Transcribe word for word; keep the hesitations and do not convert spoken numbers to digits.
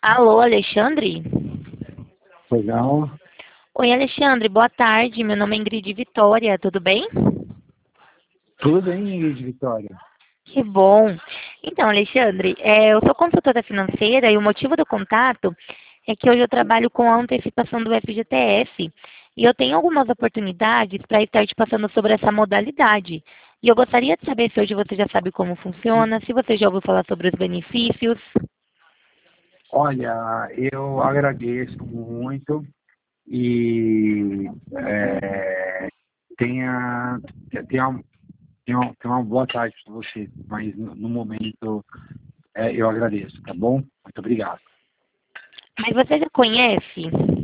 Alô, Alexandre? Legal. Oi, Alexandre, boa tarde. Meu nome é Ingrid Vitória, tudo bem? Tudo bem, Ingrid Vitória? Que bom. Então, Alexandre, é, eu sou consultora financeira e o motivo do contato é que hoje eu trabalho com a antecipação do F G T S e eu tenho algumas oportunidades para estar te passando sobre essa modalidade. E eu gostaria de saber se hoje você já sabe como funciona, se você já ouviu falar sobre os benefícios. Olha, eu agradeço muito e é, tenha, tenha, tenha, tenha uma boa tarde para você, mas no, no momento é, eu agradeço, tá bom? Muito obrigado. Mas você já conhece?